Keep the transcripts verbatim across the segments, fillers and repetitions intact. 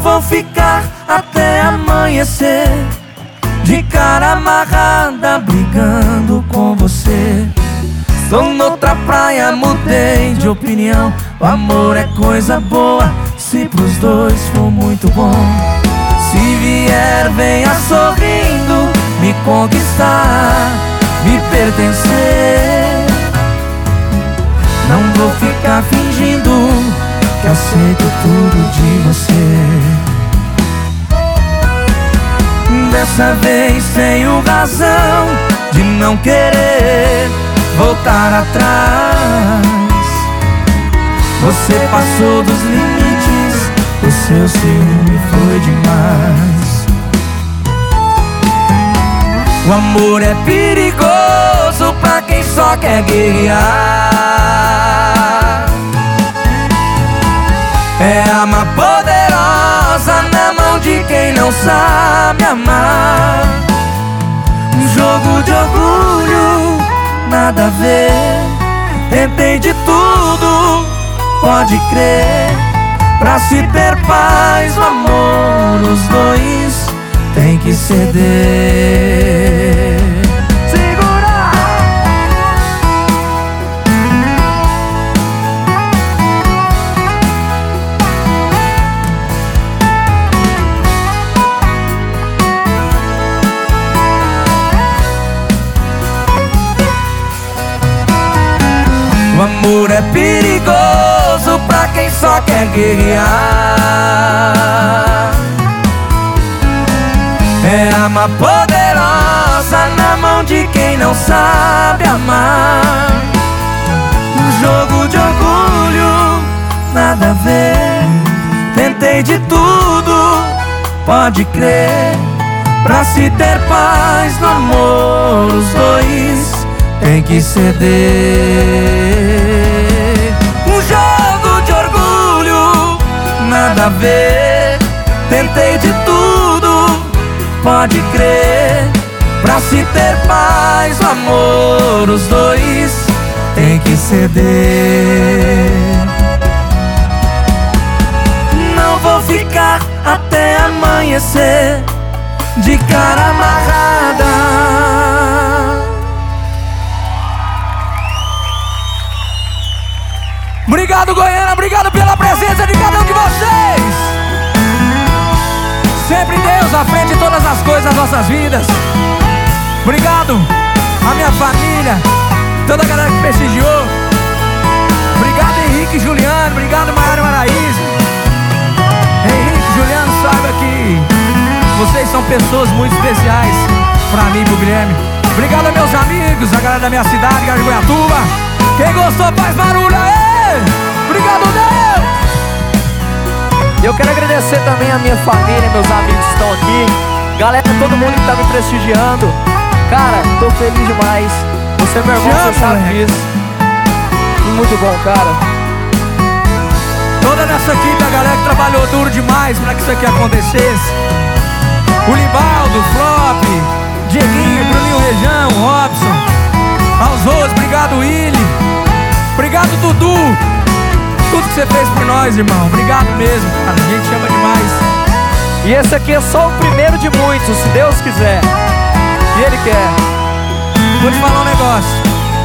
vou ficar até amanhecer de cara amarrada brigando com você. Tô noutra praia, mudei de opinião. O amor é coisa boa, se pros dois for muito bom. Se vier, venha sorrindo, me conquistar, me pertencer. Não vou ficar fingindo que aceito tudo de você. Dessa vez tenho razão de não querer voltar atrás. Você passou dos limites, o seu ciúme foi demais. O amor é perigoso pra quem só quer guerrear. É arma poderosa na mão de quem não sabe amar. Um jogo de orgulho, nada a ver. Tentei de tudo, pode crer. Pra se ter paz no amor, os dois tem que ceder. Segura! O amor é perigoso pra quem só quer guerrear. É arma poderosa na mão de quem não sabe amar. Um jogo de orgulho, nada a ver. Tentei de tudo, pode crer. Pra se ter paz no amor, os dois tem que ceder. Um jogo de orgulho, nada a ver. Tentei de tudo, pode crer. Pra se ter paz no amor, os dois tem que ceder. Não vou ficar até amanhecer de cara amarrada. Obrigado, Goiânia, obrigado pela presença de cada um de vocês. Sempre Deus à frente de todas as coisas das nossas vidas. Obrigado a minha família, toda a galera que prestigiou. Obrigado, Henrique e Juliano, obrigado, Maiara e Maraísa. Henrique e Juliano, saiba que vocês são pessoas muito especiais pra mim e pro Guilherme. Obrigado a meus amigos, a galera da minha cidade, galera de Goiatuba. Quem gostou faz barulho aí. Obrigado, Deus! Eu quero agradecer também a minha família, meus amigos que estão aqui. Galera, todo mundo que tá me prestigiando. Cara, tô feliz demais. Você é meu irmão, você sabe disso. Muito bom, cara. Toda nessa equipe, a galera que trabalhou duro demais pra que isso aqui acontecesse. O Libaldo, o Flop, Dieguinho, Bruninho Região, Robson, aos Rose, obrigado, Willy. Obrigado, Dudu. Tudo que você fez por nós, irmão. Obrigado mesmo, cara. A gente ama demais. E esse aqui é só o primeiro de muitos, se Deus quiser. E Ele quer. Vou te falar um negócio.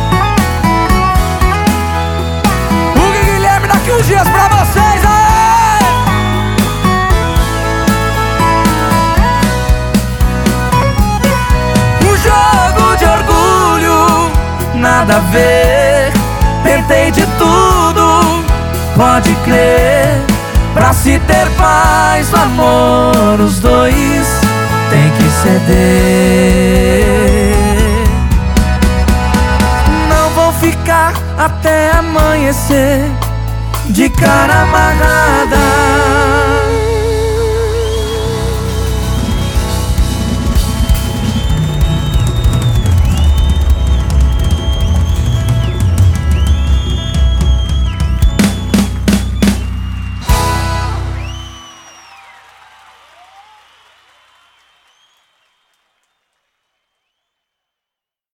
Hugo e Guilherme daqui uns dias pra vocês. Aê! Um jogo de orgulho, nada a ver. Tentei de tudo, pode crer. Pra se ter paz no amor, os dois tem que ceder. Não vou ficar até amanhecer de cara amarrada.